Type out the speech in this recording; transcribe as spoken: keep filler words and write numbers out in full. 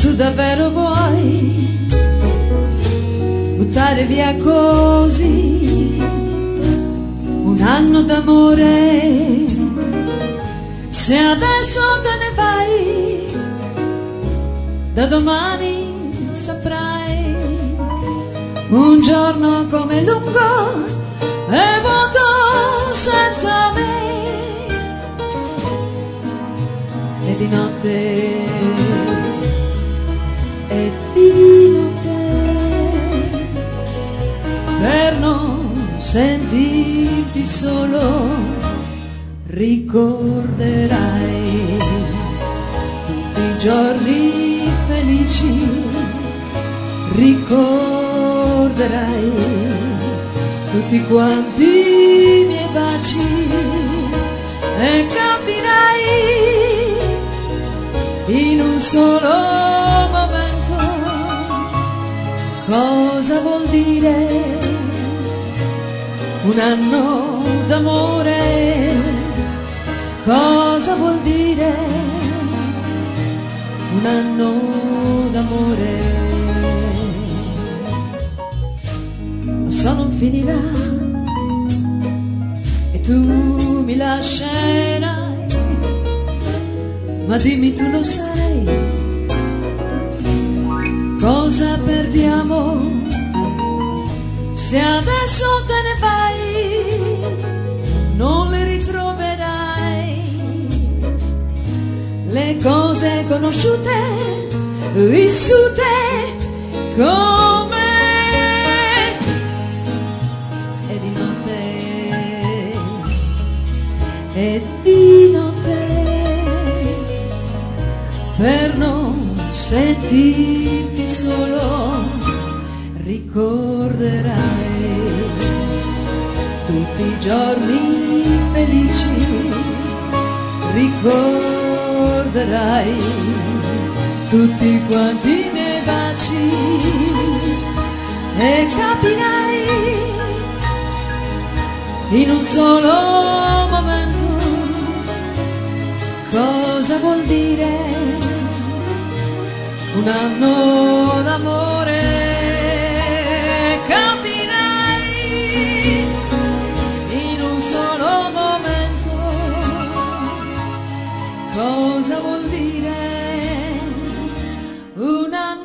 tu davvero vuoi buttare via così un anno d'amore? Se adesso te ne vai, da domani saprai un giorno come lungo e vuoto senza me. E di notte, e di notte, per non sentirti solo, ricorderai tutti i giorni felici, ricorderai tutti quanti i miei baci e capirai in un solo momento cosa vuol dire un anno d'amore, cosa vuol dire un anno d'amore. Lo so non finirà e tu mi lascerai, ma dimmi tu lo sai, cosa perdiamo se adesso te ne vai? Non le ritroverai le cose conosciute, vissute come. E di notte, e di notte, per non sentirti solo, ricorderai tutti i giorni felici, ricorderai tutti quanti i miei baci e capirai in un solo momento cosa vuol dire un anno d'amore. Capirai in un solo momento cosa vuol dire un anno